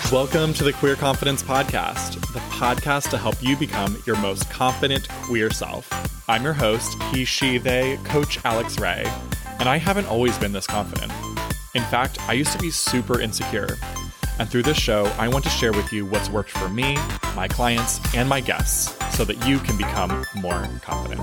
Welcome to the Queer Confidence Podcast, the podcast to help you become your most confident queer self. I'm your host, he, she, they, Coach Alex Ray, and I haven't always been this confident. In fact, I used to be super insecure. And through this show, I want to share with you what's worked for me, my clients, and my guests so that you can become more confident.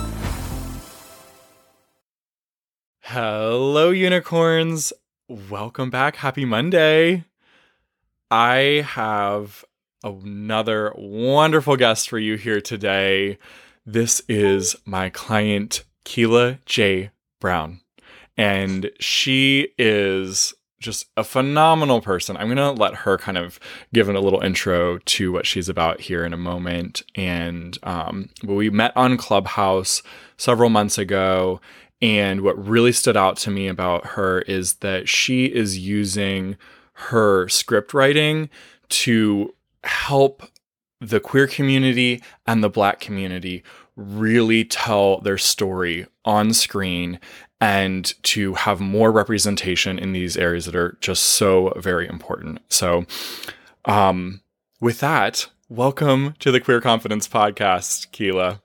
Hello, unicorns. Welcome back. Happy Monday. I have another wonderful guest for you here today. This is my client, Keila J. Brown. And she is just a phenomenal person. I'm going to let her kind of give a little intro to what she's about here in a moment. And we met on Clubhouse several months ago. And what really stood out to me about her is that she is using her script writing to help the queer community and the Black community really tell their story on screen and to have more representation in these areas that are just so very important. So with that, welcome to the Queer Confidence Podcast, Keila.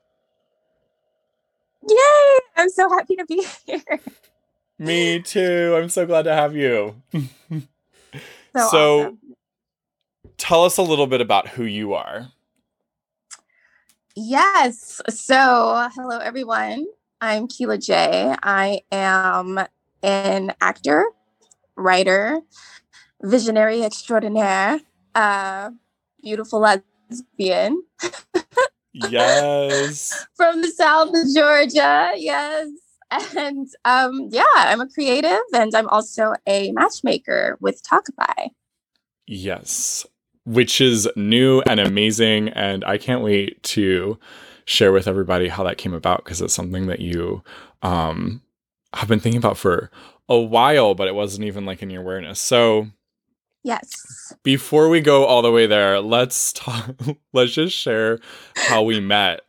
Yay! I'm so happy to be here. Me too. I'm so glad to have you. So awesome. Tell us a little bit about who you are. Yes. So hello, everyone. I'm Keila J. I am an actor, writer, visionary extraordinaire, beautiful lesbian. Yes. From the South of Georgia. Yes. And I'm a creative and I'm also a matchmaker with Talkify. Yes. Which is new and amazing. And I can't wait to share with everybody how that came about, because it's something that you have been thinking about for a while, but it wasn't even like in your awareness. So yes. Before we go all the way there, let's just share how we met.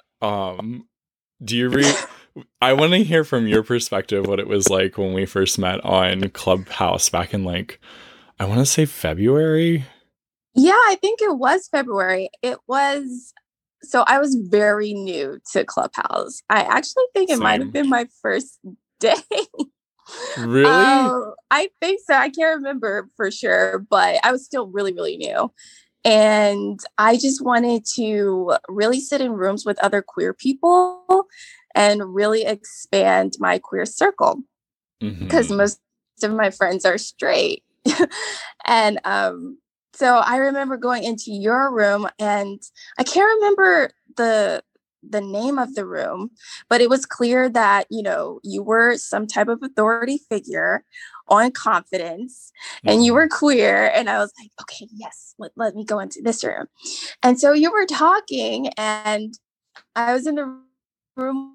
I want to hear from your perspective what it was like when we first met on Clubhouse back in I want to say February. Yeah, I think it was February. So I was very new to Clubhouse. I actually think it might have been my first day. Really? I think so. I can't remember for sure, but I was still really, really new. And I just wanted to really sit in rooms with other queer people and really expand my queer circle, because most of my friends are straight. And so I remember going into your room, and I can't remember the name of the room, but it was clear that, you were some type of authority figure on confidence and you were queer. And I was like, okay, yes, let me go into this room. And so you were talking and I was in the room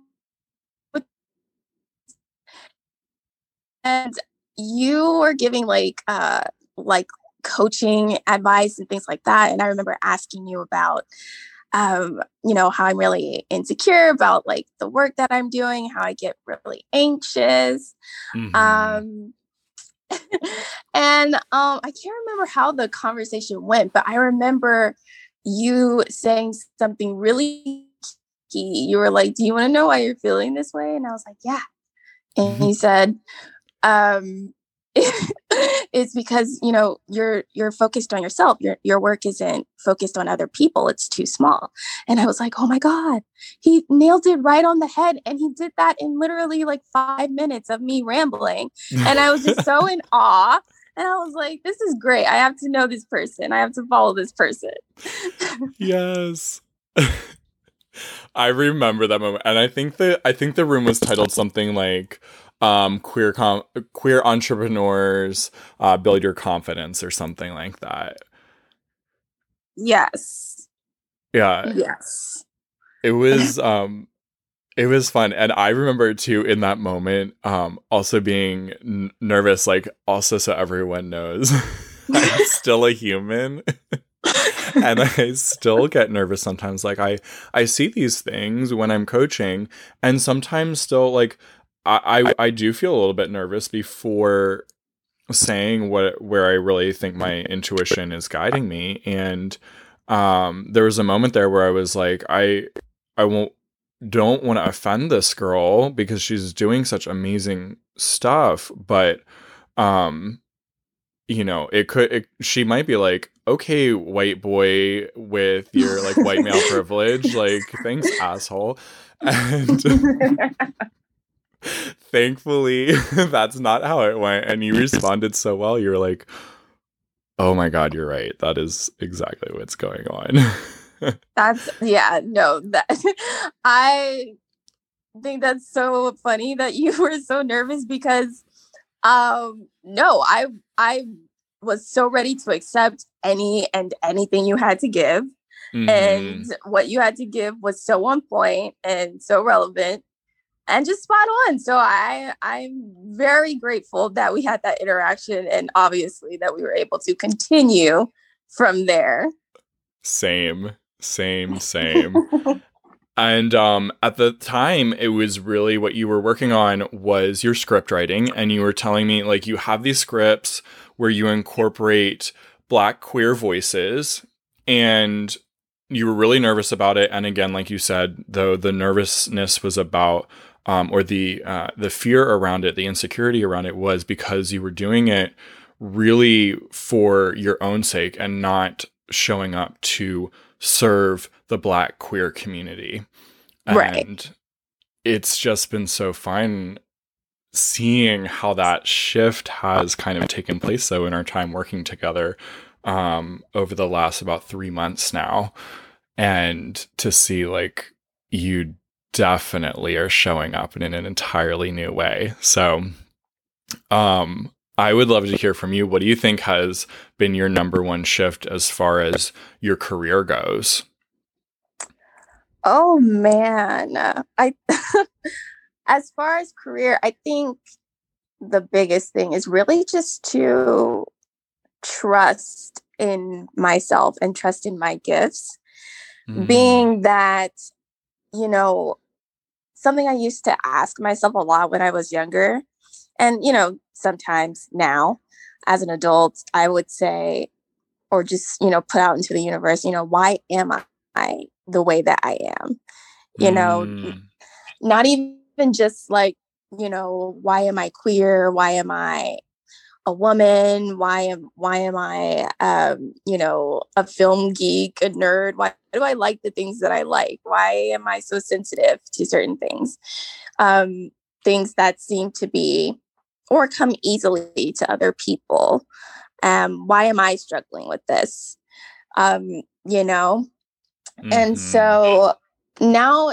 and you were giving like coaching advice and things like that. And I remember asking you about how I'm really insecure about the work that I'm doing, how I get really anxious. And I can't remember how the conversation went, but I remember you saying something really key. You were like, do you want to know why you're feeling this way? And I was like, yeah. And you said, it's because, you're focused on yourself. Your work isn't focused on other people. It's too small. And I was like, oh my God, he nailed it right on the head. And he did that in literally 5 minutes of me rambling. And I was just so in awe. And I was like, this is great. I have to know this person. I have to follow this person. Yes. I remember that moment. And I think the room was titled something like queer entrepreneurs build your confidence or something like that. Yes. Yeah. Yes. It was fun. And I remember too in that moment also being nervous, also so everyone knows I'm still a human. And I still get nervous sometimes. I see these things when I'm coaching, and sometimes still I do feel a little bit nervous before saying where I really think my intuition is guiding me. And there was a moment there where I was like, I won't don't want to offend this girl because she's doing such amazing stuff, but um she might be like, okay, white boy with your like white male privilege, like, thanks, asshole. And thankfully, that's not how it went. And you responded so well. You were like, oh my God, you're right. That is exactly what's going on. I think that's so funny that you were so nervous because no, I was so ready to accept any and anything you had to give. Mm-hmm. And what you had to give was so on point and so relevant and just spot on. So I'm very grateful that we had that interaction and obviously that we were able to continue from there. Same. And at the time, it was really what you were working on was your script writing. And you were telling me, like, you have these scripts where you incorporate Black queer voices. And you were really nervous about it. And again, like you said, though, the nervousness was about, or the fear around it, the insecurity around it was because you were doing it really for your own sake and not showing up to serve the Black queer community. Right. And it's just been so fun seeing how that shift has kind of taken place though in our time working together over the last about 3 months now. And to see like you definitely are showing up in an entirely new way. So I would love to hear from you. What do you think has been your number one shift as far as your career goes? Oh man, as far as career, I think the biggest thing is really just to trust in myself and trust in my gifts. Being that, something I used to ask myself a lot when I was younger. And, sometimes now as an adult, I would say, or just, put out into the universe, why am I the way that I am? Not even just like, why am I queer? Why am I a woman? Why am I, a film geek, a nerd? Why do I like the things that I like? Why am I so sensitive to certain things? Things that seem to be or come easily to other people. Why am I struggling with this? And so now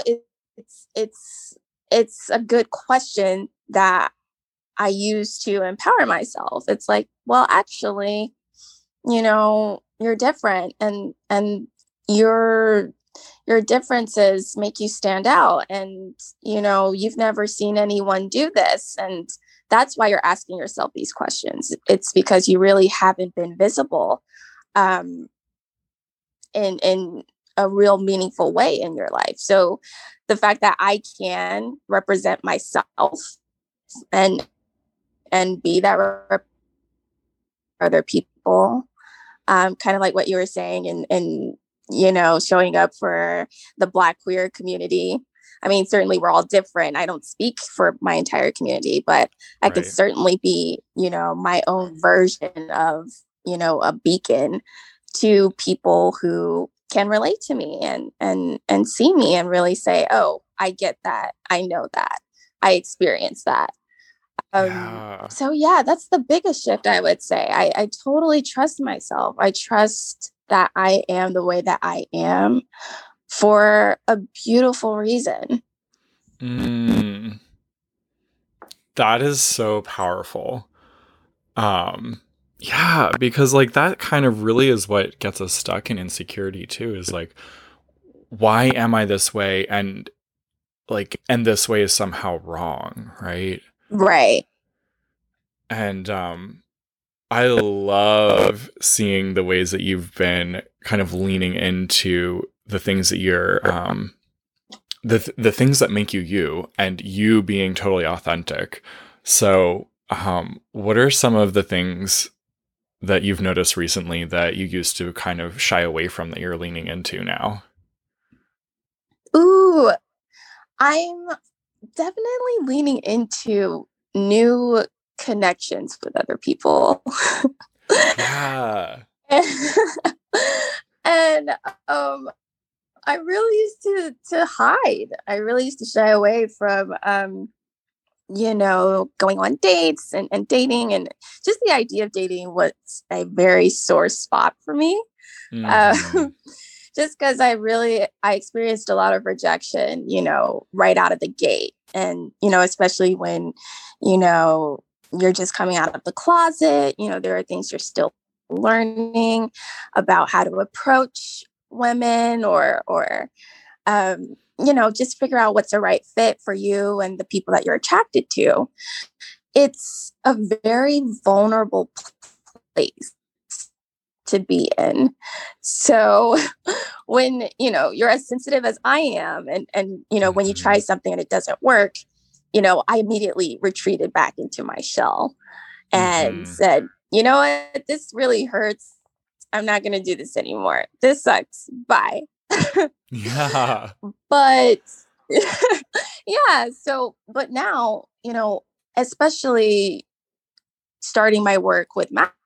it's a good question that I use to empower myself. It's like, well, actually, you're different and your differences make you stand out. And, you've never seen anyone do this. And that's why you're asking yourself these questions. It's because you really haven't been visible in a real meaningful way in your life. So the fact that I can represent myself and be that for other people, kind of like what you were saying, and showing up for the Black queer community. I mean, certainly we're all different. I don't speak for my entire community, but I could certainly be, my own version of, a beacon to people who can relate to me and see me and really say, oh, I get that. I know that. I experienced that. So yeah, that's the biggest shift, I would say. I totally trust myself. I trust that I am the way that I am for a beautiful reason. That is so powerful. Yeah, because like that kind of really is what gets us stuck in insecurity too, is like, why am I this way? And this way is somehow wrong, right? Right. And I love seeing the ways that you've been kind of leaning into the things that you're the things that make you you, and you being totally authentic. So What are some of the things that you've noticed recently that you used to kind of shy away from that you're leaning into now? Ooh, I'm definitely leaning into new connections with other people. Yeah. and um I really used to hide. I really used to shy away from going on dates and dating, and just the idea of dating was a very sore spot for me. Uh, Hmm. just because I experienced a lot of rejection, right out of the gate. And, especially when, you know, you're just coming out of the closet, there are things you're still learning about how to approach women or just figure out what's the right fit for you and the people that you're attracted to. It's a very vulnerable place to be in. So when, you're as sensitive as I am, and when you try Hmm. something and it doesn't work, I immediately retreated back into my shell and Hmm. said, you know what, this really hurts. I'm not going to do this anymore. This sucks. Bye. Yeah. But yeah, but now, especially starting my work with matching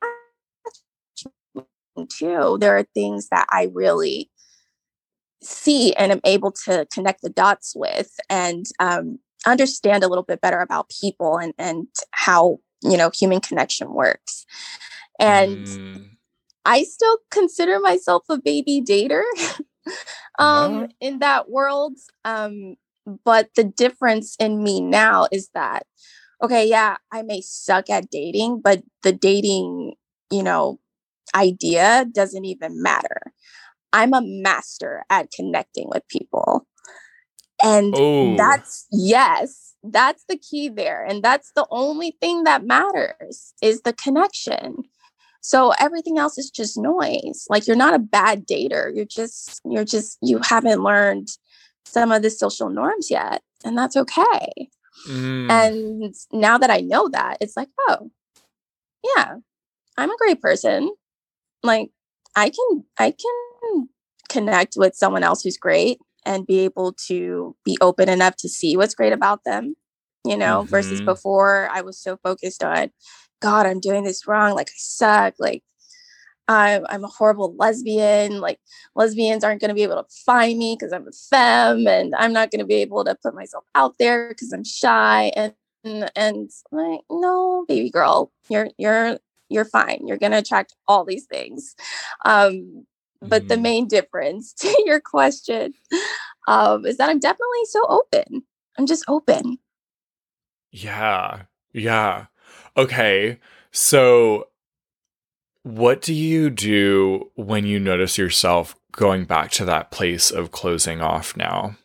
too, there are things that I really see and am able to connect the dots with, and understand a little bit better about people and how, human connection works. And Mm. I still consider myself a baby dater Yeah. in that world. But the difference in me now is that, okay, yeah, I may suck at dating, but the dating, you know, idea doesn't even matter. I'm a master at connecting with people. And Oh. that's the key there. And that's the only thing that matters is the connection. So everything else is just noise. Like, you're not a bad dater. You haven't learned some of the social norms yet. And that's okay. Mm. And now that I know that, it's like, oh, yeah, I'm a great person. Like, I can connect with someone else who's great and be able to be open enough to see what's great about them, versus Hmm. before I was so focused on, God, I'm doing this wrong. Like, I suck. Like, I'm a horrible lesbian. Like, lesbians aren't going to be able to find me because I'm a femme, and I'm not going to be able to put myself out there because I'm shy. And like, no, baby girl, you're fine. You're going to attract all these things. But the Mm. main difference to your question, is that I'm definitely so open. I'm just open. Yeah. Yeah. Okay. So, what do you do when you notice yourself going back to that place of closing off now?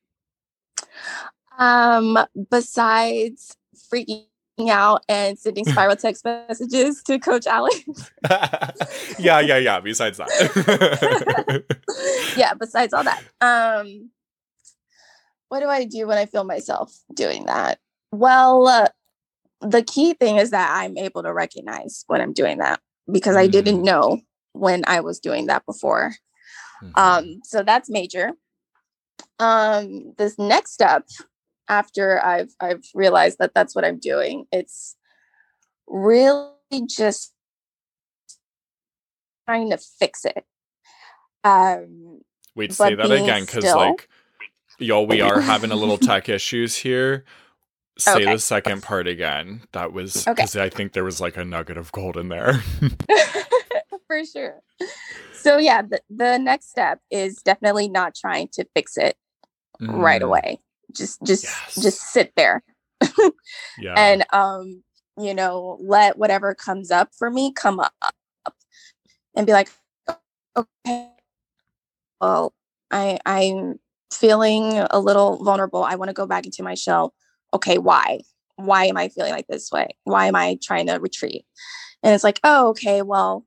Besides freaking out and sending spiral text messages to Coach Alex. Yeah, yeah, yeah. Besides that. Yeah, besides all that. What do I do when I feel myself doing that? Well, the key thing is that I'm able to recognize when I'm doing that, because I didn't Mm. know when I was doing that before. Mhm. So that's major. This next step, after I've realized that that's what I'm doing, it's really just trying to fix it. Um, Wait, say but that being again, because, still. like, y'all, we are having a little tech issues here. Say Okay. the second part again. That was Okay. because I think there was like a nugget of gold in there. For sure. So yeah, the next step is definitely not trying to fix it right Mm, away. Just yes. sit there Yeah. and let whatever comes up for me come up, and be like, okay, well, I'm feeling a little vulnerable. I want to go back into my shell. Okay, why? Why am I feeling like this way? Why am I trying to retreat? And it's like, oh, okay, well,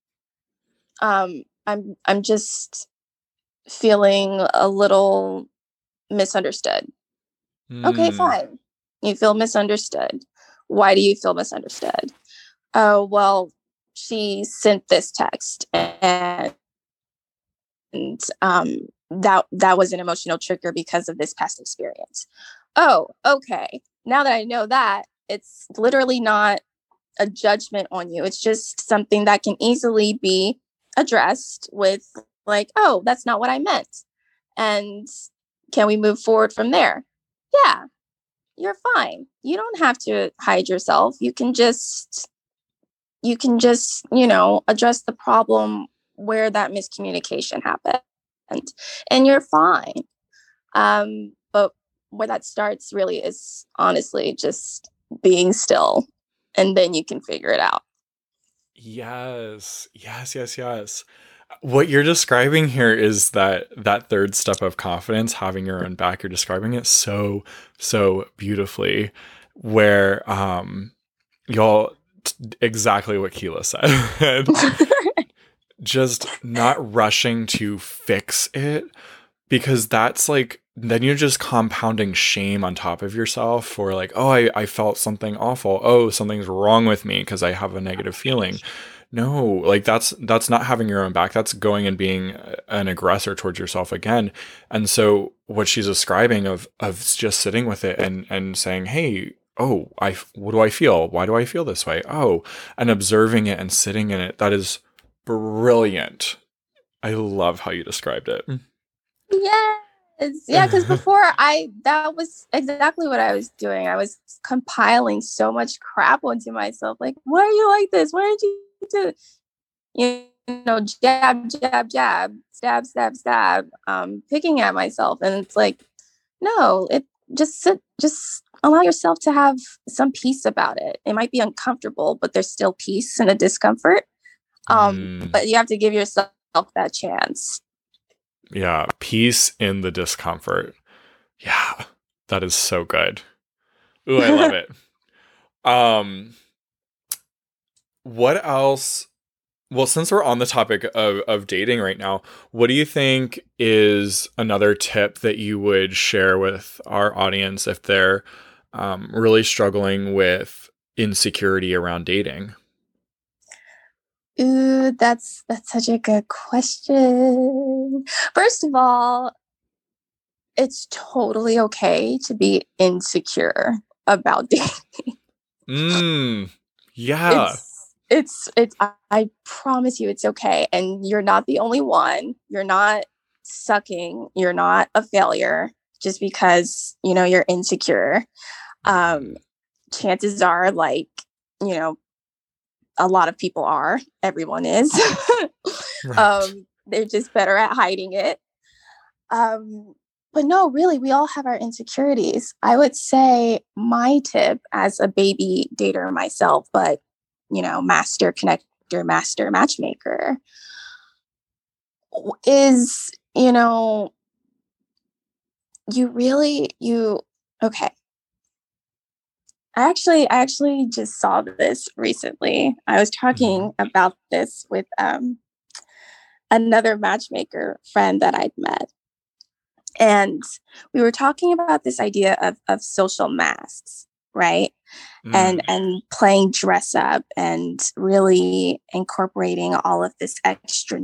I'm just feeling a little misunderstood. Okay, Mm, fine. You feel misunderstood. Why do you feel misunderstood? Oh, well, she sent this text, and that was an emotional trigger because of this past experience. Oh, okay. Now that I know that, it's literally not a judgment on you. It's just something that can easily be addressed with, like, oh, that's not what I meant. And can we move forward from there? Yeah, you're fine. You don't have to hide yourself. You can just address the problem where that miscommunication happened, and you're fine. But where that starts really is honestly just being still, and then you can figure it out. Yes. Yes, yes, yes. What you're describing here is that third step of confidence, having your own back. You're describing it so, so beautifully, where y'all exactly what Keela said. Just not rushing to fix it, because that's like, then you're just compounding shame on top of yourself for like, oh, I felt something awful. Oh, something's wrong with me because I have a negative feeling. No, like that's not having your own back. That's going and being an aggressor towards yourself again. And so what she's describing of just sitting with it and saying, hey, oh, what do I feel? Why do I feel this way? Oh, and observing it and sitting in it. That is brilliant. I love how you described it. Yes. Yeah, because before that was exactly what I was doing. I was compiling so much crap onto myself. Like, why are you like this? Why did you do it? Jab, jab, jab, stab, stab, stab, picking at myself. And it's like, no, just allow yourself to have some peace about it. It might be uncomfortable, but there's still peace and a discomfort. But you have to give yourself that chance. Yeah, peace in the discomfort. Yeah, that is so good. Ooh, I love it. What else? Well, since we're on the topic of dating right now, what do you think is another tip that you would share with our audience if they're really struggling with insecurity around dating? Ooh, that's such a good question. First of all, it's totally okay to be insecure about dating. Yeah. I promise you it's okay. And you're not the only one. You're not sucking. You're not a failure just because, you're insecure. Chances are, like, you know, a lot of people are. Everyone is. Right. They're just better at hiding it. But no, really, we all have our insecurities. I would say my tip as a baby dater myself, but master connector, master matchmaker, is, okay. I actually just saw this recently. I was talking about this with another matchmaker friend that I'd met. And we were talking about this idea of social masks, right? And playing dress up and really incorporating all of this extra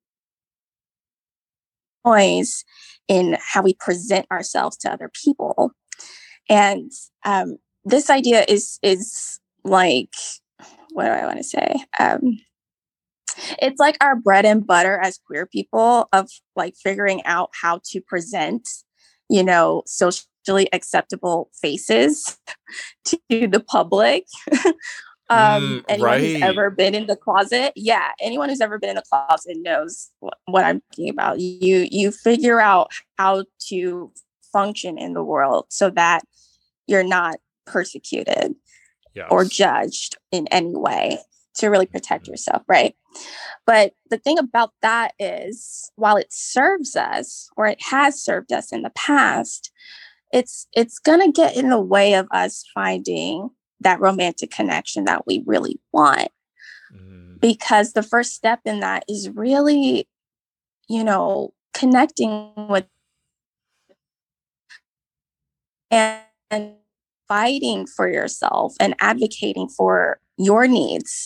noise in how we present ourselves to other people. And this idea is like, what do I want to say? It's like our bread and butter as queer people of like figuring out how to present, socially acceptable faces to the public. Anyone who's ever been in the closet, anyone who's ever been in the closet knows what I'm talking about. You figure out how to function in the world so that you're not persecuted or judged in any way, to really protect yourself, right? But the thing about that is, while it serves us, or it has served us in the past, it's gonna get in the way of us finding that romantic connection that we really want. Because the first step in that is really, connecting with and fighting for yourself and advocating for your needs.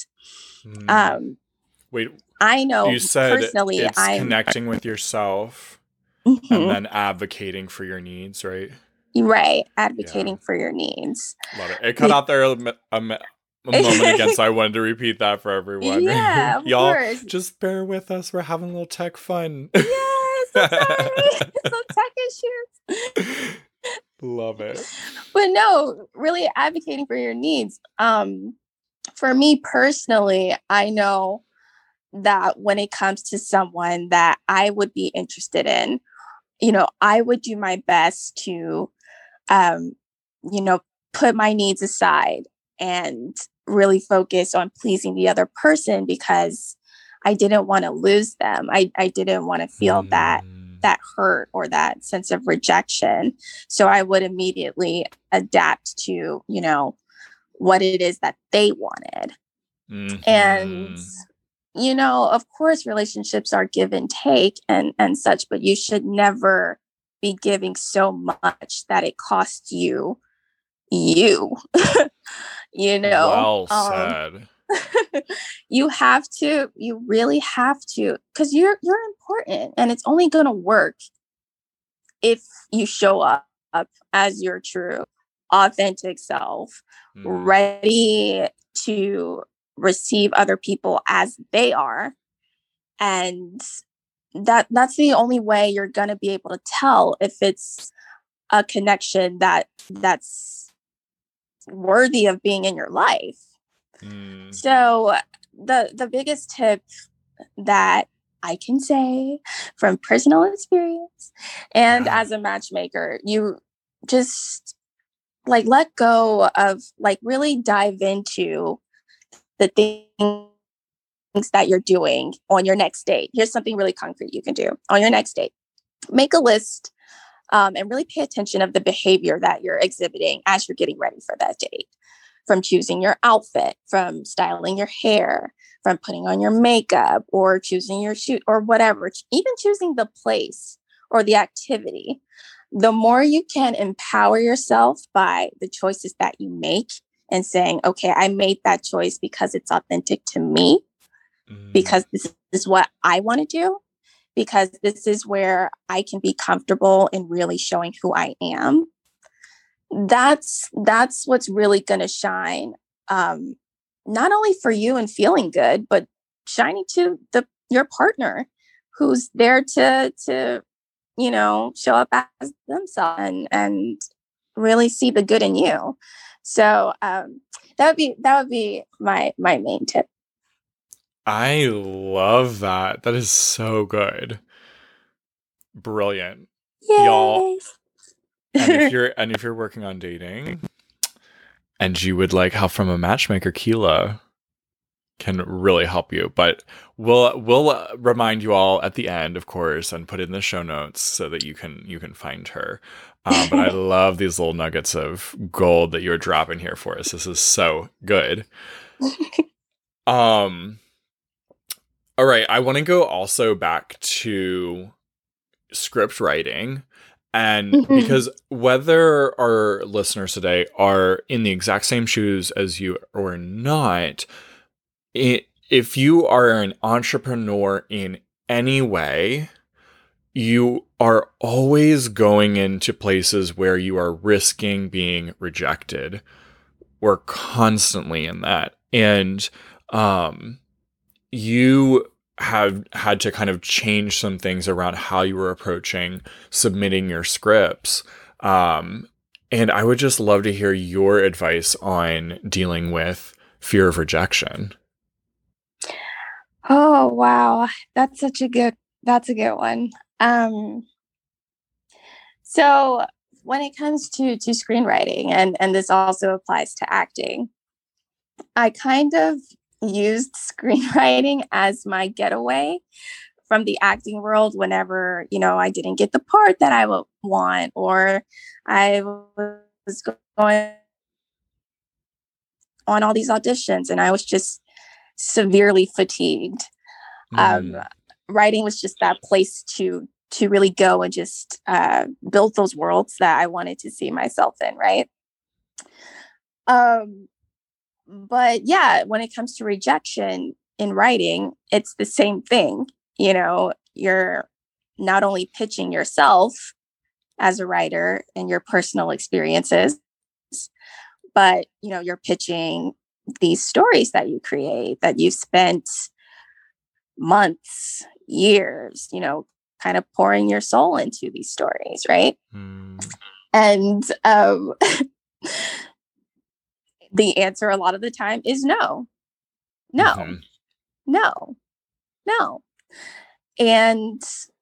Wait, I know you said personally, it's connecting with yourself and then advocating for your needs, right? Right. Advocating for your needs. Love it. It cut out there a moment again, so I wanted to repeat that for everyone. Yeah, of Y'all, course. just bear with us. We're having a little tech fun. Yes, I'm sorry. Some tech issues. Love it. But no, really advocating for your needs. For me personally, I know that when it comes to someone that I would be interested in, I would do my best to, put my needs aside and really focus on pleasing the other person because I didn't want to lose them. I didn't want to feel that hurt or that sense of rejection. So I would immediately adapt to, what it is that they wanted. And, of course, relationships are give and take and such, but you should never be giving so much that it costs you. Well said. You really have to, because you're important, and it's only going to work if you show up as your true authentic self, ready to receive other people as they are. And that's the only way you're going to be able to tell if it's a connection that's worthy of being in your life. So the biggest tip that I can say from personal experience and as a matchmaker, you just let go of really dive into the things that you're doing on your next date. Here's something really concrete you can do on your next date. Make a list and really pay attention of the behavior that you're exhibiting as you're getting ready for that date. From choosing your outfit, from styling your hair, from putting on your makeup or choosing your shoot or whatever, even choosing the place or the activity. The more you can empower yourself by the choices that you make and saying, okay, I made that choice because it's authentic to me, because this is what I want to do, because this is where I can be comfortable in really showing who I am. That's what's really going to shine, not only for you and feeling good, but shining to your partner who's there to show up as themselves and really see the good in you. So that would be my main tip. I love that. That is so good. Brilliant. Yay. Y'all. And if you're working on dating and you would like help from a matchmaker, Keela can really help you. But we'll remind you all at the end, of course, and put it in the show notes so that you can find her. But I love these little nuggets of gold that you're dropping here for us. This is so good. All right, I want to go also back to script writing. And because whether our listeners today are in the exact same shoes as you or not, if you are an entrepreneur in any way, you are always going into places where you are risking being rejected. We're constantly in that. And you have had to kind of change some things around how you were approaching submitting your scripts. And I would just love to hear your advice on dealing with fear of rejection. Oh, wow. That's a good one. So when it comes to screenwriting, and this also applies to acting, I kind of used screenwriting as my getaway from the acting world whenever, I didn't get the part that I would want, or I was going on all these auditions and I was just severely fatigued. Writing was just that place to really go and just build those worlds that I wanted to see myself in, right? Um, but yeah, when it comes to rejection in writing, it's the same thing. You know, you're not only pitching yourself as a writer and your personal experiences, but you know, you're pitching these stories that you create that you've spent months, years, you know, kind of pouring your soul into these stories, right? Mm. And the answer a lot of the time is no, no, Mm-hmm. no, no. And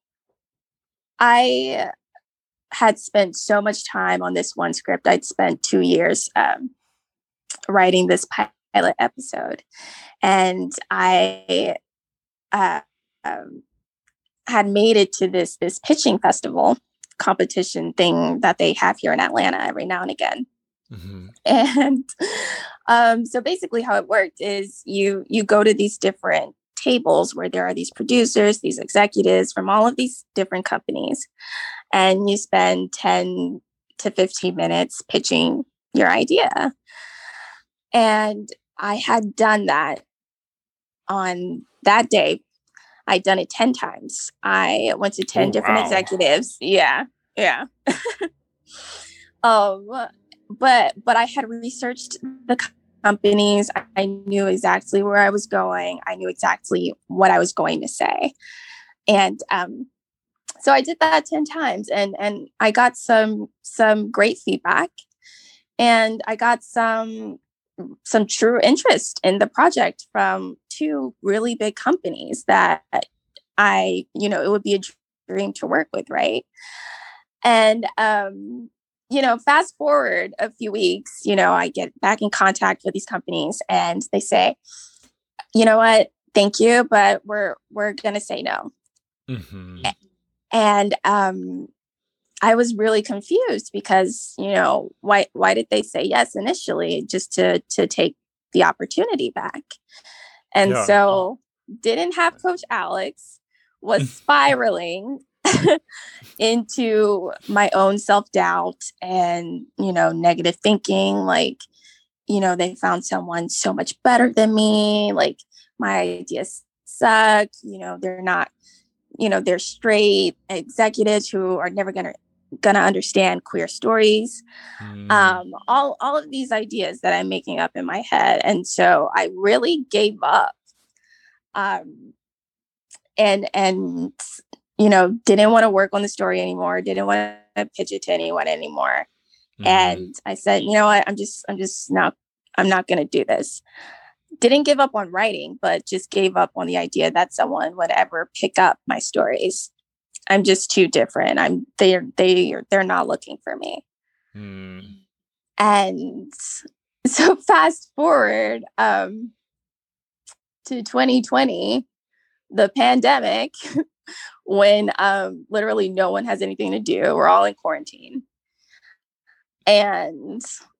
I had spent so much time on this one script. I'd spent 2 years writing this pilot episode. And I uh, um, had made it to this pitching festival competition thing that they have here in Atlanta every now and again. Mm-hmm. And so basically how it worked is you go to these different tables where there are these producers, these executives from all of these different companies, and you spend 10 to 15 minutes pitching your idea. And I had done that on that day. I'd done it 10 times. I went to 10 different executives. Yeah. Yeah. um, but I had researched the companies. I knew exactly where I was going. I knew exactly what I was going to say. And so I did that 10 times, and I got some great feedback, and I got some true interest in the project from two really big companies that you know, it would be a dream to work with, right? And you know, fast forward a few weeks, you know, I get back in contact with these companies, and they say, you know what, thank you, but we're gonna say no. Mm-hmm. And I was really confused because, you know, why did they say yes initially, just to take the opportunity back? And so didn't have Coach Alex, was spiraling into my own self-doubt and, you know, negative thinking, like, you know, they found someone so much better than me, like my ideas suck, you know, they're not, you know, they're straight executives who are never gonna understand queer stories. All of these ideas that I'm making up in my head. And so I really gave up. And you know, didn't want to work on the story anymore, didn't want to pitch it to anyone anymore. Mm-hmm. And I said, you know what, I'm not going to do this. Didn't give up on writing, but just gave up on the idea that someone would ever pick up my stories. I'm just too different. They're not looking for me. Mm. And so fast forward to 2020, the pandemic, when literally no one has anything to do. We're all in quarantine. And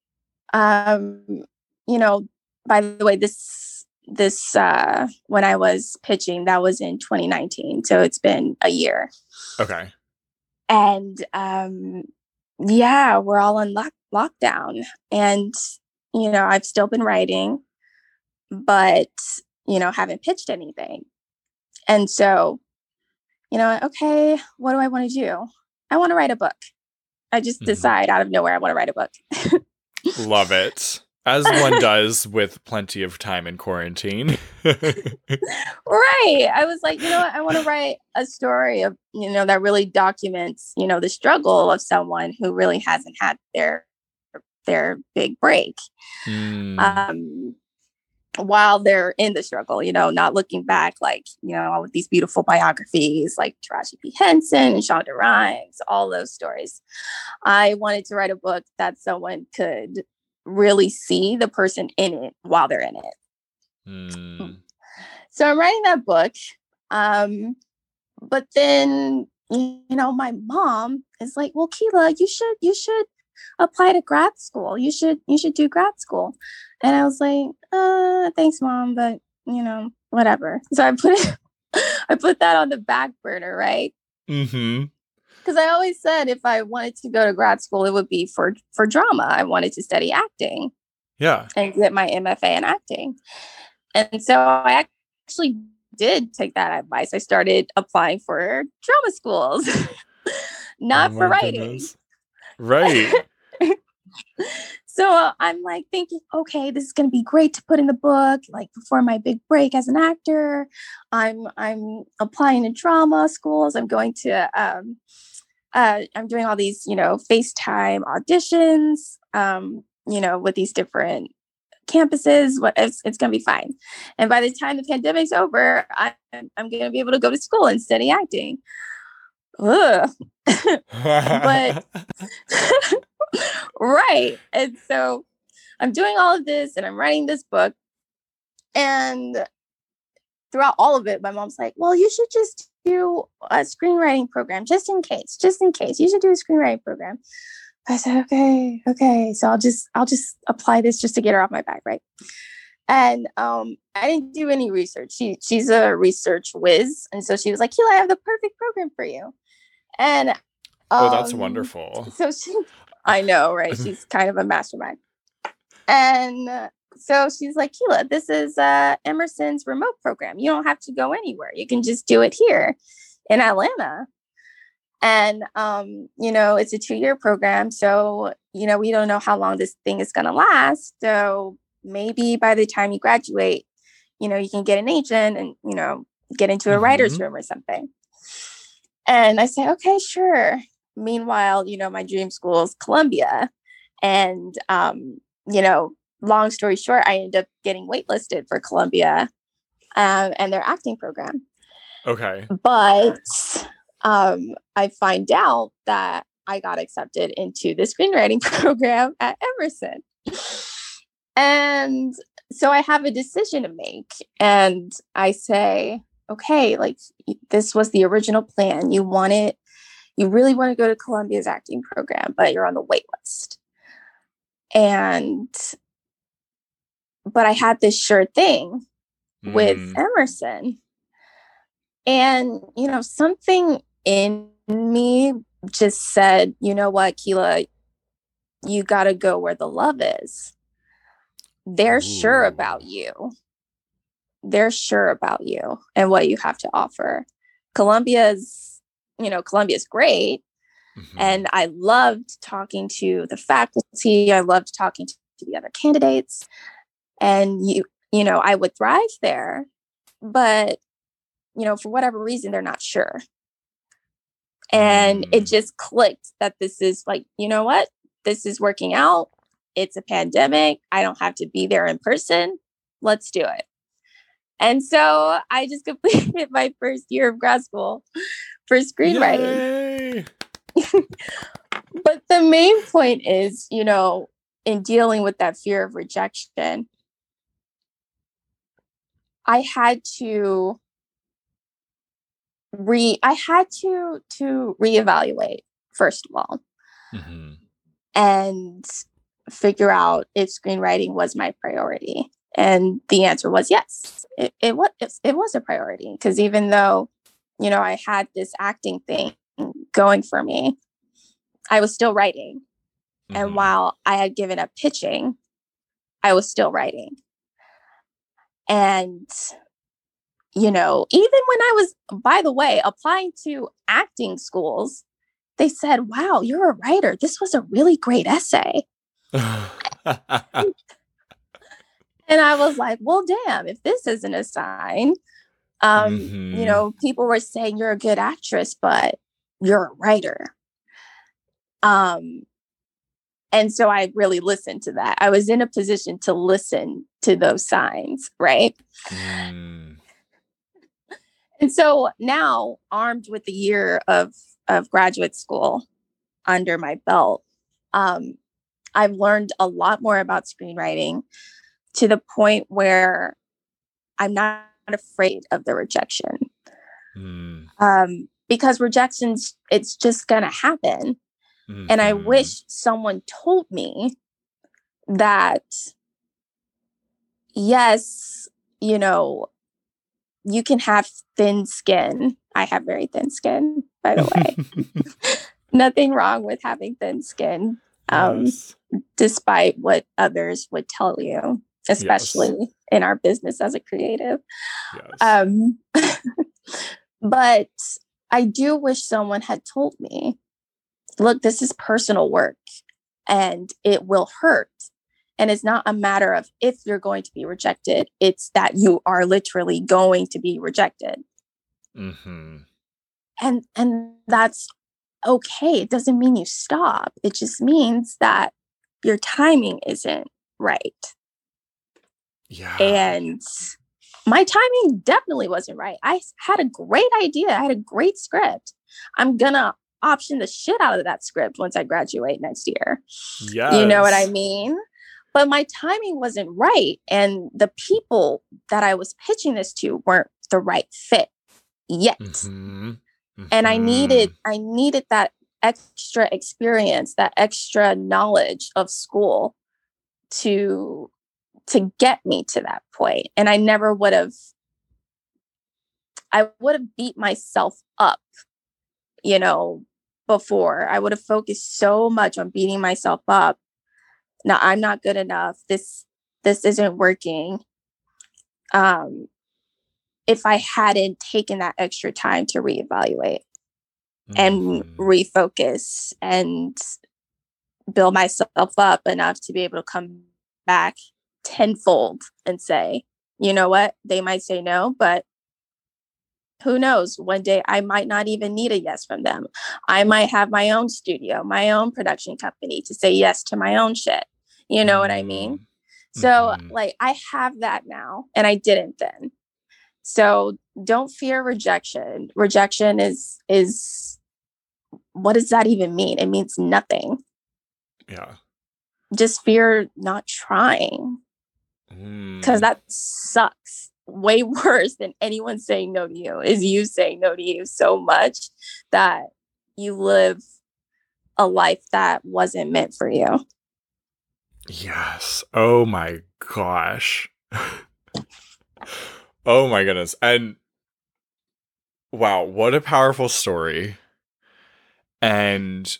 you know, by the way, this when I was pitching, that was in 2019. So it's been a year. Okay. And yeah, we're all on lockdown. And, you know, I've still been writing, but, you know, haven't pitched anything. And so, you know, okay, what do I want to do? I want to write a book. I just decide out of nowhere I want to write a book. Love it. As one does with plenty of time in quarantine. Right. I was like, you know what? I want to write a story of, you know, that really documents, you know, the struggle of someone who really hasn't had their big break. While they're in the struggle, you know, not looking back, like, you know, all of these beautiful biographies like Taraji P. Henson and Shonda Rhimes, all those stories. I wanted to write a book that someone could really see the person in it while they're in it. So I'm writing that book. But then, you know, my mom is like, well, Keela, you should apply to grad school. You should do grad school. And I was like, thanks, Mom, but you know, whatever. So I put that on the back burner, right? Because I always said if I wanted to go to grad school, it would be for drama. I wanted to study acting. Yeah. and get my MFA in acting. And so I actually did take that advice. I started applying for drama schools, Oh not for my writing. goodness. Right. So I'm like thinking, okay, this is going to be great to put in the book, like before my big break as an actor. I'm applying to drama schools. I'm going to I'm doing all these, FaceTime auditions, with these different campuses. It's going to be fine. And by the time the pandemic's over, I'm going to be able to go to school and study acting. Ugh. But right. And so I'm doing all of this and I'm writing this book. And throughout all of it, my mom's like, well, you should just do a screenwriting program just in case. You should do a screenwriting program. I said, okay. So I'll just apply this just to get her off my back, right? And I didn't do any research. She's a research whiz. And so she was like, Keela, I have the perfect program for you. And oh, that's wonderful. So I know, right? She's kind of a mastermind. And so she's like, Keela, this is Emerson's remote program. You don't have to go anywhere. You can just do it here in Atlanta. And, it's a 2-year program. So, we don't know how long this thing is going to last. So maybe by the time you graduate, you can get an agent and, get into a writer's room or something. And I say, okay, sure. Meanwhile, my dream school is Columbia. And, long story short, I ended up getting waitlisted for Columbia and their acting program. Okay. But I find out that I got accepted into the screenwriting program at Emerson. And so I have a decision to make. And I say, okay, like this was the original plan. You really want to go to Columbia's acting program, but you're on the wait list. But I had this sure thing with Emerson. And, something in me just said, you know what, Keela, you got to go where the love is. They're sure about you. They're sure about you and what you have to offer. Columbia's great. Mm-hmm. And I loved talking to the faculty. I loved talking to the other candidates. And, I would thrive there. But, for whatever reason, they're not sure. And it just clicked that this is like, you know what? This is working out. It's a pandemic. I don't have to be there in person. Let's do it. And so I just completed my first year of grad school for screenwriting. But the main point is, in dealing with that fear of rejection, I had to reevaluate, first of all, and figure out if screenwriting was my priority. And the answer was yes, it was a priority, because even though, I had this acting thing going for me, I was still writing. And while I had given up pitching, I was still writing. And, even when I was, by the way, applying to acting schools, they said, wow, you're a writer. This was a really great essay. And I was like, well, damn, if this isn't a sign, people were saying you're a good actress, but you're a writer. And so I really listened to that. I was in a position to listen to those signs, right? And so now, armed with the year of graduate school under my belt, I've learned a lot more about screenwriting, to the point where I'm not afraid of the rejection. Because rejections, it's just going to happen. And I wish someone told me that, yes, you can have thin skin. I have very thin skin, by the way. Nothing wrong with having thin skin. um, Yes. despite what others would tell you, especially Yes. in our business as a creative. Yes. Um, but I do wish someone had told me, look, this is personal work and it will hurt. And it's not a matter of if you're going to be rejected, it's that you are literally going to be rejected. Mm-hmm. And that's okay. It doesn't mean you stop. It just means that your timing isn't right. Yeah. And my timing definitely wasn't right. I had a great idea. I had a great script. I'm gonna option the shit out of that script once I graduate next year. You know what I Yes. mean? But my timing wasn't right. And the people that I was pitching this to weren't the right fit yet. Mm-hmm. And Mm-hmm. I needed that extra experience, that extra knowledge of school to get me to that point. And I never would have, I would have beat myself up, you know, before. I would have focused so much on beating myself up. No, I'm not good enough. This isn't working. If I hadn't taken that extra time to reevaluate and Mm-hmm. refocus and build myself up enough to be able to come back tenfold and say, you know what, they might say no, but who knows? One day I might not even need a yes from them. I might have my own studio, my own production company to say yes to my own shit. You know what I mean? So, Mm-hmm. like, I have that now and I didn't then. So don't fear rejection. Rejection is what does that even mean? It means nothing. Yeah. Just fear not trying because Mm. that sucks. Way worse than anyone saying no to you is you saying no to you so much that you live a life that wasn't meant for you. Yes. Oh my gosh. Oh my goodness. And wow, what a powerful story. And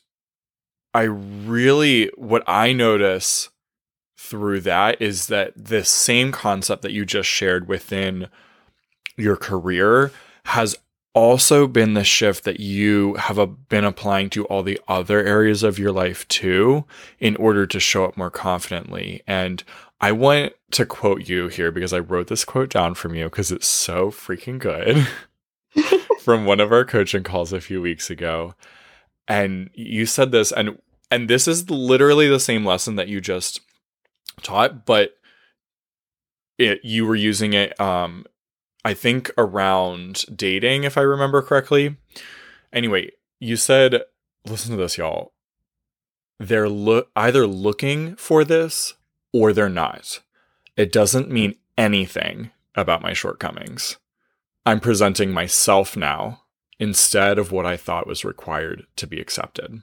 what I notice through that is that the same concept that you just shared within your career has also been the shift that you have been applying to all the other areas of your life too, in order to show up more confidently. And I want to quote you here because I wrote this quote down from you because it's so freaking good from one of our coaching calls a few weeks ago. And you said this, and this is literally the same lesson that you just taught, but you were using it I think around dating, if I remember correctly. Anyway, you said, listen to this, y'all. They're either looking for this or they're not. It doesn't mean anything about my shortcomings. I'm presenting myself now instead of what I thought was required to be accepted.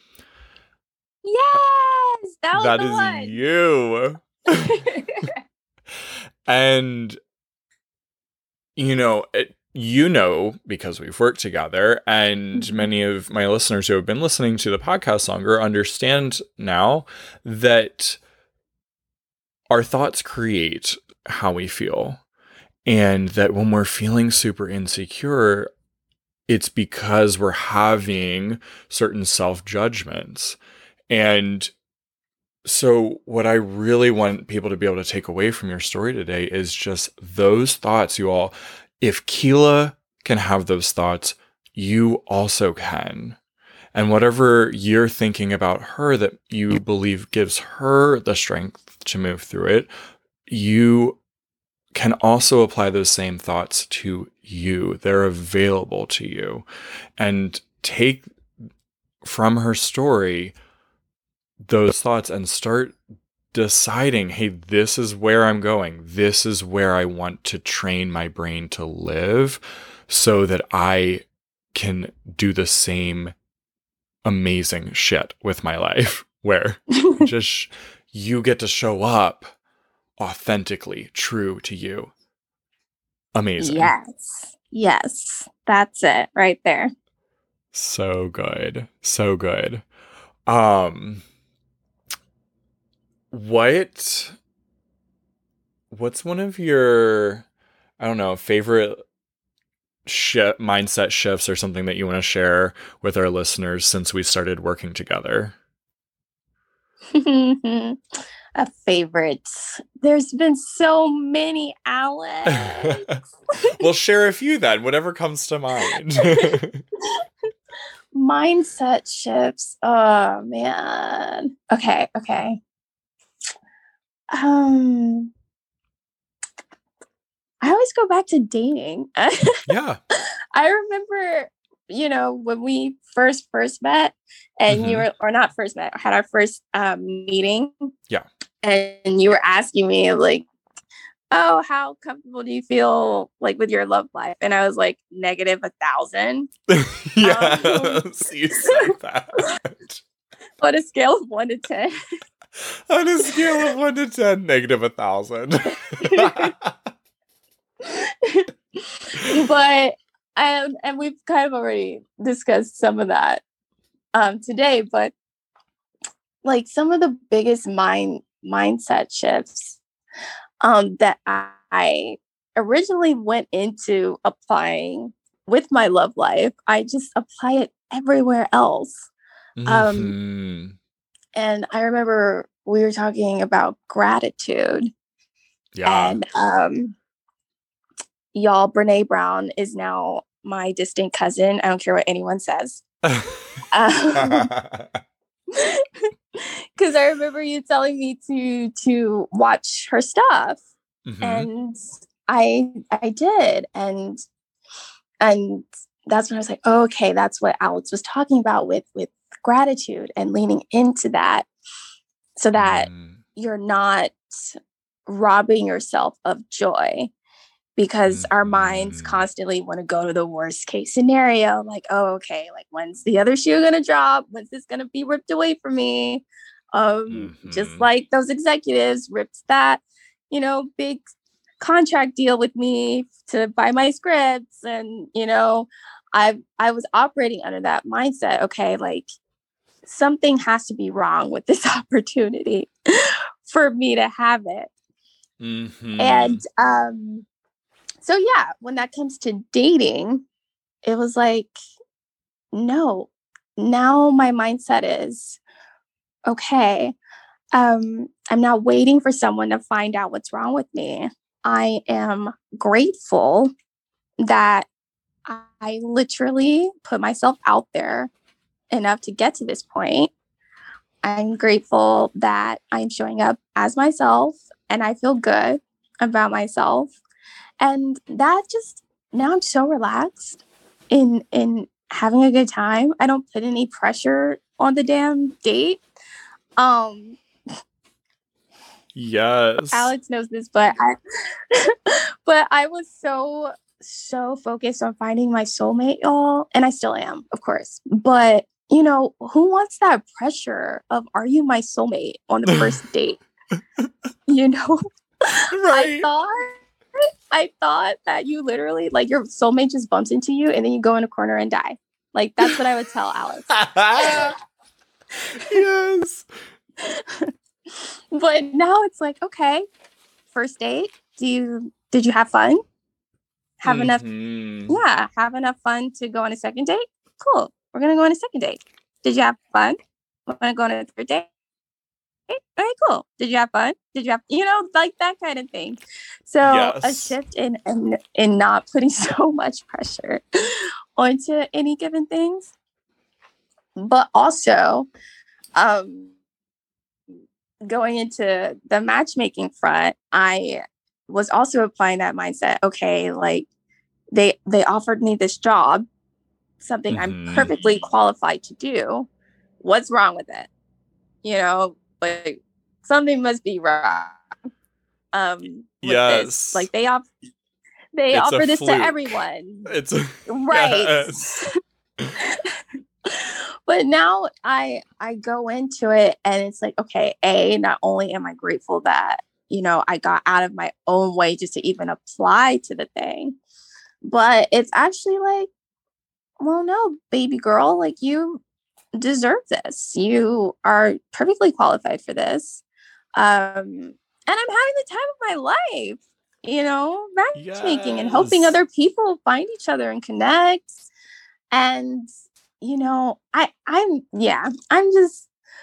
Yes, that That is was you. the one. And because we've worked together, and many of my listeners who have been listening to the podcast longer understand now that our thoughts create how we feel. And that when we're feeling super insecure, it's because we're having certain self-judgments. And so what I really want people to be able to take away from your story today is just those thoughts, you all. If Keela can have those thoughts, you also can. And whatever you're thinking about her that you believe gives her the strength to move through it, you can also apply those same thoughts to you. They're available to you. And take from her story those thoughts and start deciding, hey, this is where I'm going. This is where I want to train my brain to live so that I can do the same amazing shit with my life where just you get to show up authentically true to you. Amazing. Yes. Yes. That's it right there. So good. So good. Um What's one of your, I don't know, favorite mindset shifts or something that you want to share with our listeners since we started working together? A favorite. There's been so many, Alex. Well, share a few then, whatever comes to mind. Mindset shifts. Oh man. Okay. Um, I always go back to dating. Yeah. I remember, when we first met, and you were, or not first met, had our first meeting. Yeah. And you were asking me like, oh, how comfortable do you feel like with your love life? And I was like, -1,000. Yes, you said that. On a scale of 1 to 10. On a scale of 1 to 10, -1,000. But and we've kind of already discussed some of that today, but like some of the biggest mindset shifts that I originally went into applying with my love life, I just apply it everywhere else. Mm-hmm. And I remember we were talking about gratitude. Yeah. And y'all, Brene Brown is now my distant cousin. I don't care what anyone says. Because I remember you telling me to watch her stuff, and I did, and that's when I was like, oh, okay, that's what Alex was talking about with gratitude and leaning into that, so that you're not robbing yourself of joy, because our minds constantly want to go to the worst case scenario. Like, oh, okay, like when's the other shoe going to drop? When's this going to be ripped away from me? Just like those executives ripped that, big contract deal with me to buy my scripts. And, I was operating under that mindset. Okay, like something has to be wrong with this opportunity for me to have it. And, so yeah, when that comes to dating, it was like, no, now my mindset is, okay, I'm not waiting for someone to find out what's wrong with me. I am grateful that I literally put myself out there enough to get to this point. I'm grateful that I'm showing up as myself and I feel good about myself. And that just, now I'm so relaxed in having a good time. I don't put any pressure on the damn date. Yes. Alex knows this, but I was so focused on finding my soulmate, y'all, and I still am, of course. But who wants that pressure of, are you my soulmate on the first date? Right. I thought that you literally, like, your soulmate just bumps into you and then you go in a corner and die. Like, that's what I would tell Alex. Yes. But now it's like, okay, first date. Did you have fun? Have enough fun to go on a second date? Cool. We're gonna go on a second date. Did you have fun? We're gonna go on a third date. Okay, cool. Did you have fun? Did you have, like that kind of thing. So yes. A shift in not putting so much pressure onto any given things. But also, going into the matchmaking front, I was also applying that mindset. Okay, like they offered me this job, something I'm perfectly qualified to do. What's wrong with it? Like something must be wrong. With this. Like they offer this to everyone. It's right. Yes. But now I go into it and it's like, okay, not only am I grateful that, I got out of my own way just to even apply to the thing, but it's actually like, well, no, baby girl, like you deserve this. You are perfectly qualified for this. And I'm having the time of my life, matchmaking and helping Yes. other people find each other and connect. And, I'm just,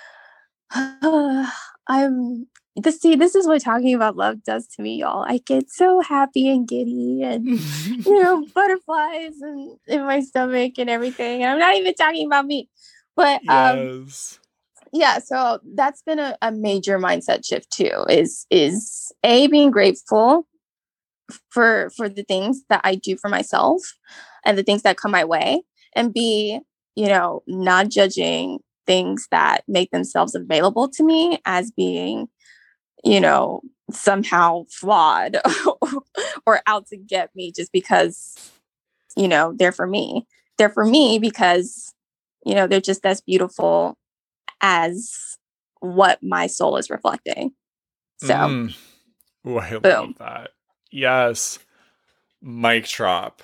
I'm, this is what talking about love does to me, y'all. I get so happy and giddy and, butterflies in my stomach and everything. And I'm not even talking about me. But, Yes. yeah, so that's been a major mindset shift too, is A, being grateful for the things that I do for myself and the things that come my way, and B, not judging things that make themselves available to me as being, somehow flawed or out to get me just because, they're for me. They're for me because, they're just as beautiful as what my soul is reflecting. So, Oh, I love boom. that. Yes. Mic drop.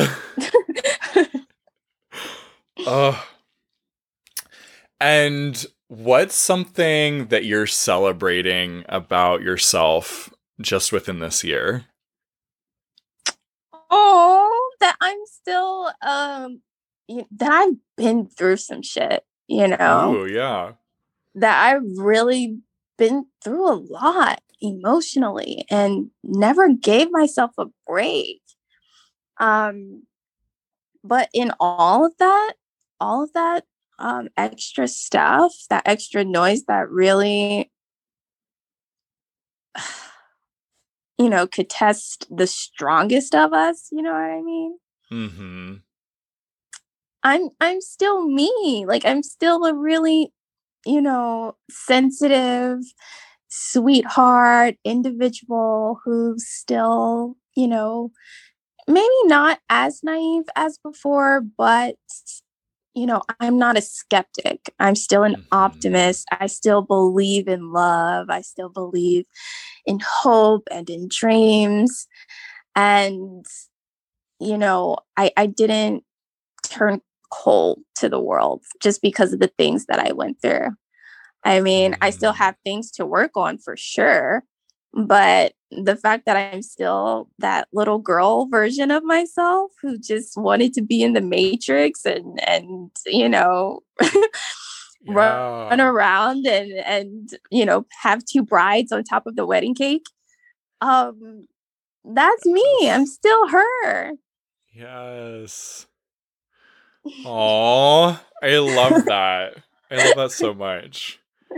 Oh. And what's something that you're celebrating about yourself just within this year? Oh, that I'm still that I've been through some shit, Ooh, yeah. that I've really been through a lot emotionally and never gave myself a break. Um, but in all of that extra stuff, that extra noise that really, could test the strongest of us, you know what I mean? Mm-hmm. I'm still me. Like I'm still a really, sensitive sweetheart individual who's still, maybe not as naive as before, but I'm not a skeptic. I'm still an Mm-hmm. optimist. I still believe in love. I still believe in hope and in dreams. And, I didn't turn cold to the world just because of the things that I went through. I mean, I still Mm-hmm. have things to work on for sure. But the fact that I'm still that little girl version of myself who just wanted to be in the matrix and run Yeah. around and have two brides on top of the wedding cake. Um that's me. I'm Yes. still her. Yes. Aw, I love that. I love that so much.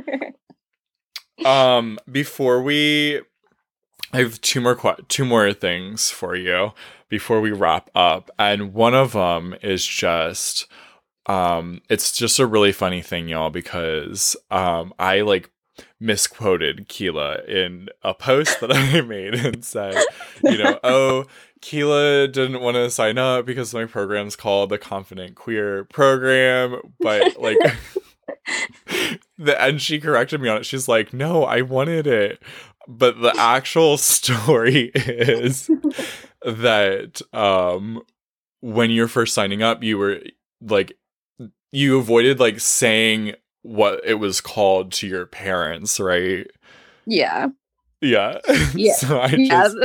Before we I have two more things for you before we wrap up, and one of them is just it's just a really funny thing, y'all, because I like misquoted Keela in a post that I made and said, oh, Keela didn't want to sign up because my program's called the Confident Queer Program, but like and she corrected me on it. She's like, no, I wanted it. But the actual story is that when you're first signing up, you were like, you avoided like saying what it was called to your parents, right? Yeah. Yeah. Yeah. So I Yeah. just,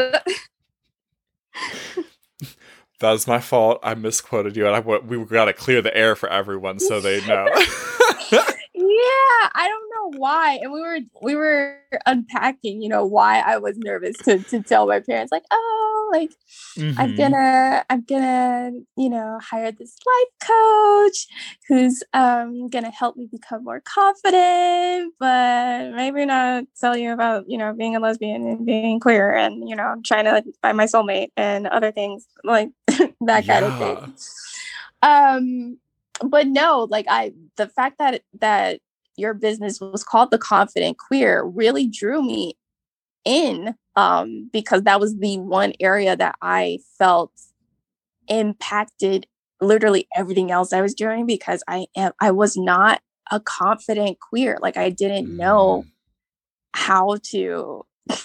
that was my fault. I misquoted you, and we got to clear the air for everyone so they know. Yeah, I don't know why. And we were unpacking, why I was nervous to tell my parents, like, oh, like Mm-hmm. I'm gonna, hire this life coach who's gonna help me become more confident, but maybe not tell you about, being a lesbian and being queer and, I'm trying to find my soulmate and other things like that kind of thing. Yeah. Um but no, like the fact that your business was called The Confident Queer really drew me in, because that was the one area that I felt impacted literally everything else I was doing, because I was not a confident queer. Like I didn't know Mm. how to,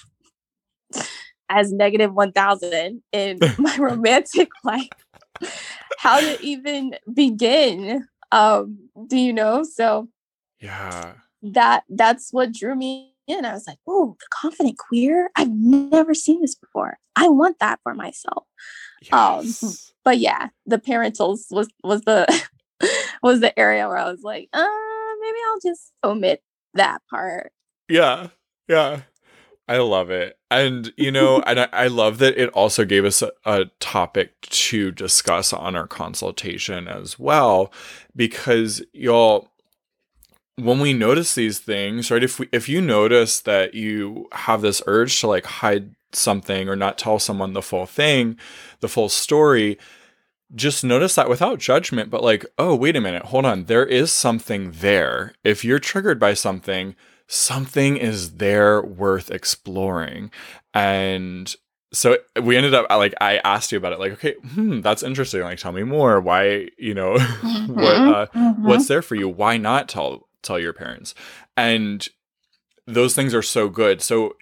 as negative 1000 in my romantic life, how to even begin. Do you know? So Yeah. that's what drew me in, I was like, oh, the confident queer. I've never seen this before. I want that for myself. Yes. But yeah, the parentals was the was the area where I was like, maybe I'll just omit that part. Yeah. Yeah. I love it. And, and I love that it also gave us a topic to discuss on our consultation as well, because y'all, when we notice these things, right, if you notice that you have this urge to like hide something or not tell someone the full thing, the full story, just notice that without judgment, but like, oh, wait a minute, hold on, there is something there. If you're triggered by something, something is there worth exploring. And so we ended up, like, I asked you about it, like, okay, that's interesting, like, tell me more. Why, what's there for you? Why not tell your parents? And those things are so good. So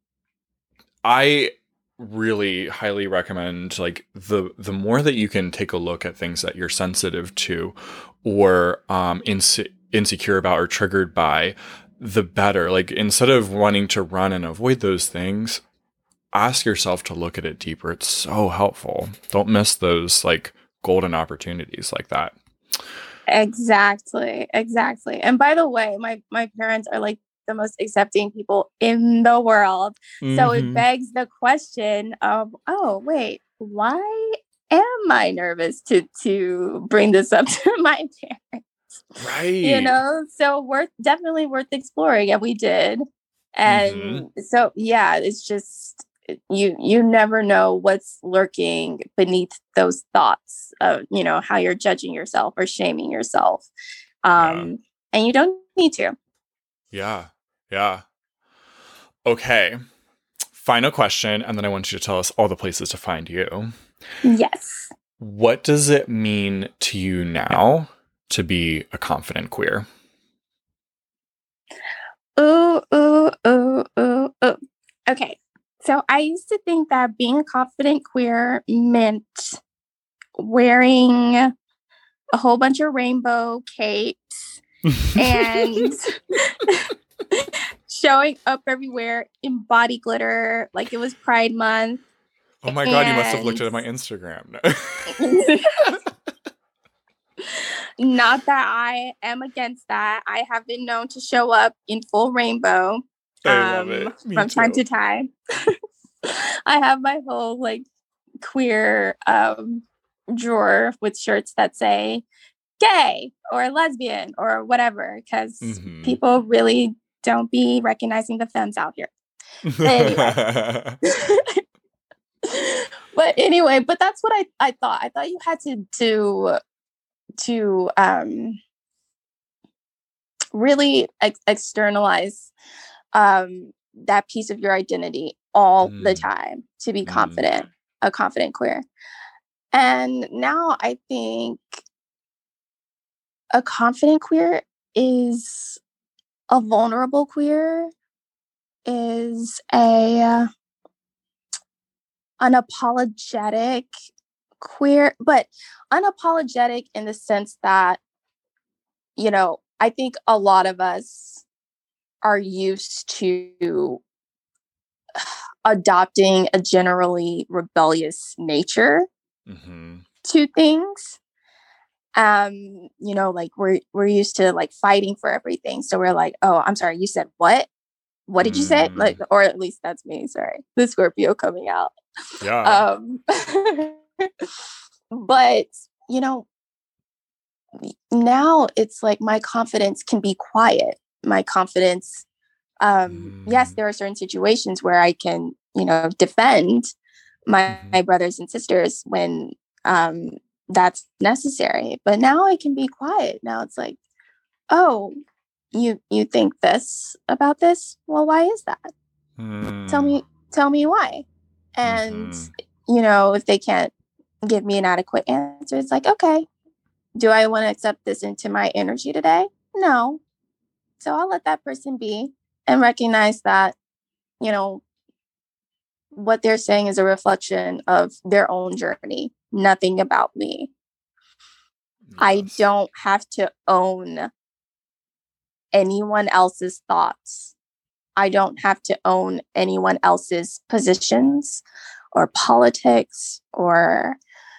I really highly recommend, like, the more that you can take a look at things that you're sensitive to or insecure about or triggered by, the better. Like, instead of wanting to run and avoid those things, ask yourself to look at it deeper. It's so helpful. Don't miss those like golden opportunities like that. Exactly. And by the way, my parents are like the most accepting people in the world. Mm-hmm. So it begs the question of, oh, wait, why am I nervous to bring this up to my parents? Right. So definitely worth exploring. And we did. And so, yeah, it's just, you never know what's lurking beneath those thoughts of, how you're judging yourself or shaming yourself. And you don't need to. Yeah. Yeah. Okay. Final question. And then I want you to tell us all the places to find you. Yes. What does it mean to you now to be a confident queer? Ooh. Okay. So I used to think that being a confident queer meant wearing a whole bunch of rainbow capes and showing up everywhere in body glitter like it was Pride Month. Oh my God, you must have looked at my Instagram. Not that I am against that. I have been known to show up in full rainbow from time to time. I have my whole like queer drawer with shirts that say gay or lesbian or whatever, because people really don't be recognizing the femmes out here. But anyway, but that's what I thought. I thought you had to really externalize that piece of your identity all the time to be confident, a confident queer. And now I think a confident queer is a vulnerable queer, is an unapologetic queer, but unapologetic in the sense that, I think a lot of us are used to adopting a generally rebellious nature to things. Like we're used to like fighting for everything. So we're like, oh, I'm sorry, you said what? What did you say? Like, or at least that's me. Sorry, the Scorpio coming out. Yeah. But now it's like my confidence can be quiet. My confidence, yes, there are certain situations where I can, defend my brothers and sisters when that's necessary. But now I can be quiet. Now it's like, oh, you think this about this? Well, why is that? Tell me why. And if they can't give me an adequate answer, it's like, okay, do I want to accept this into my energy today? No. So I'll let that person be and recognize that, what they're saying is a reflection of their own journey, nothing about me. Yes. I don't have to own anyone else's thoughts I don't have to own anyone else's positions or politics or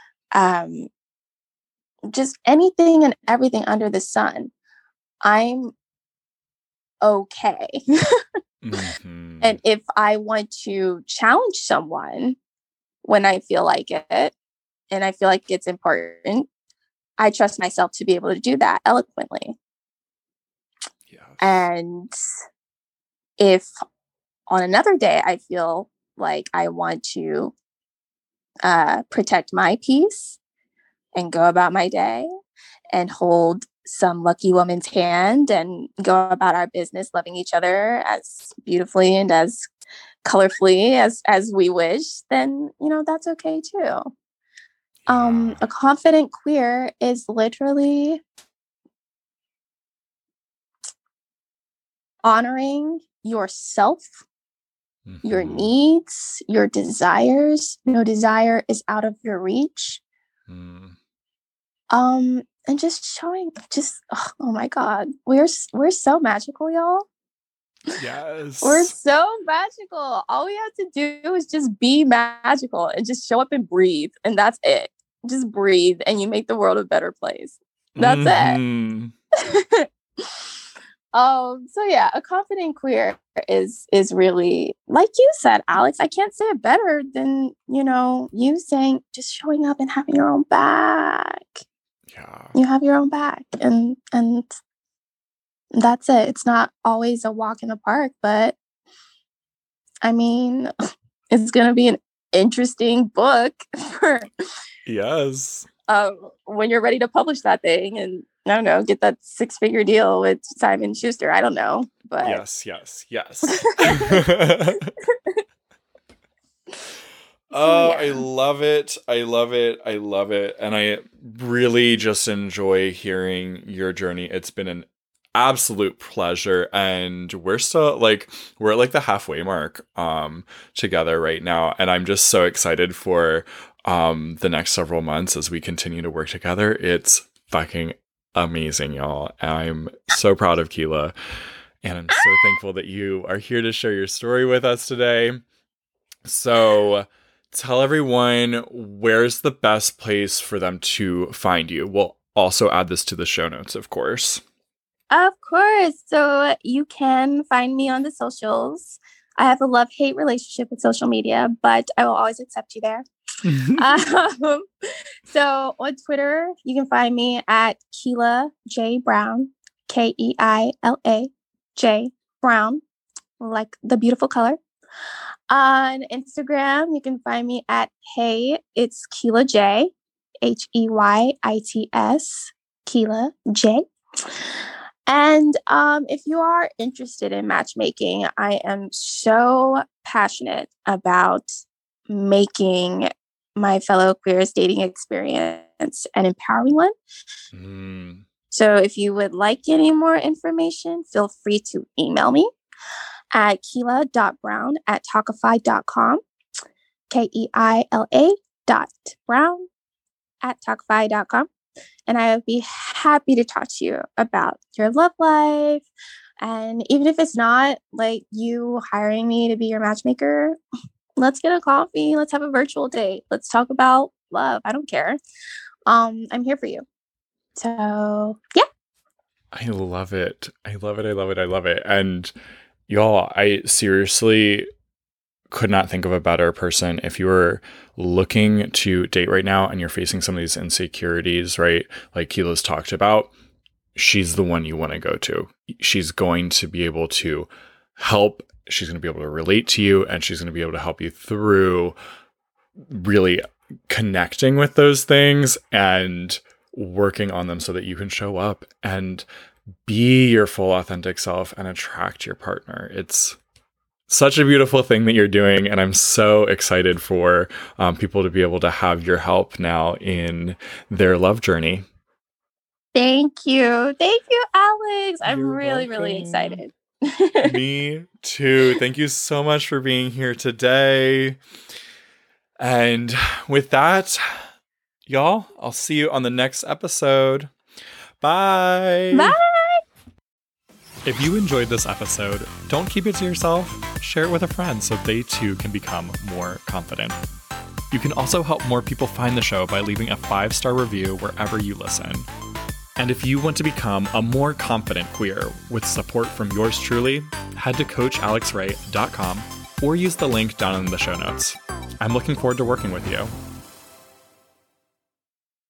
just anything and everything under the sun. I'm okay. Mm-hmm. And if I want to challenge someone when I feel like it and I feel like it's important, I trust myself to be able to do that eloquently. Yes. And if on another day I feel like I want to protect my peace and go about my day and hold some lucky woman's hand and go about our business loving each other as beautifully and as colorfully as we wish, then that's okay too. Yeah. A confident queer is literally honoring yourself, your needs, your desires. No desire is out of your reach. And just showing, oh my God, we're so magical, y'all. Yes. We're so magical. All we have to do is just be magical and just show up and breathe. And that's it. Just breathe and you make the world a better place. That's it. So yeah, a confident queer is really, like you said, Alex, I can't say it better than, you saying just showing up and having your own back. Yeah. You have your own back and that's it. It's not always a walk in the park, but I mean, it's going to be an interesting book for yes. When you're ready to publish that thing and I don't know, get that 6-figure deal with Simon Schuster. I don't know, but yes. Oh, yeah. I love it. And I really just enjoy hearing your journey. It's been an absolute pleasure. And we're still we're at the halfway mark together right now. And I'm just so excited for the next several months as we continue to work together. It's fucking amazing, y'all. I'm so proud of Keela. And I'm so thankful that you are here to share your story with us today. So tell everyone, where's the best place for them to find you? We'll also add this to the show notes, of course. Of course. So you can find me on the socials. I have a love-hate relationship with social media, but I will always accept you there. So on Twitter, you can find me at Keila J. Brown, Keila J. Brown, like the beautiful color. On Instagram, you can find me at Hey, it's Keila J, HEYITS, Keila J. And if you are interested in matchmaking, I am so passionate about making my fellow queers dating experience an empowering one. So if you would like any more information, feel free to email me at keila.brown@talkify.com, keila.brown@talkify.com. And I would be happy to talk to you about your love life. And even if it's not you hiring me to be your matchmaker, let's get a coffee. Let's have a virtual date. Let's talk about love. I don't care. I'm here for you. So, yeah. I love it. And y'all, I seriously could not think of a better person. If you were looking to date right now and you're facing some of these insecurities, right? Like Keela's talked about, she's the one you want to go to. She's going to be able to help. She's going to be able to relate to you, and she's going to be able to help you through really connecting with those things and working on them so that you can show up and be your full authentic self and attract your partner. It's such a beautiful thing that you're doing, and I'm so excited for people to be able to have your help now in their love journey. Thank you, Alex. I'm really excited. Me too. Thank you so much for being here today. And with that, y'all, I'll see you on the next episode. Bye. Bye. If you enjoyed this episode, don't keep it to yourself. Share it with a friend so they too can become more confident. You can also help more people find the show by leaving a 5-star review wherever you listen. And if you want to become a more confident queer with support from yours truly, head to CoachAlexRay.com or use the link down in the show notes. I'm looking forward to working with you.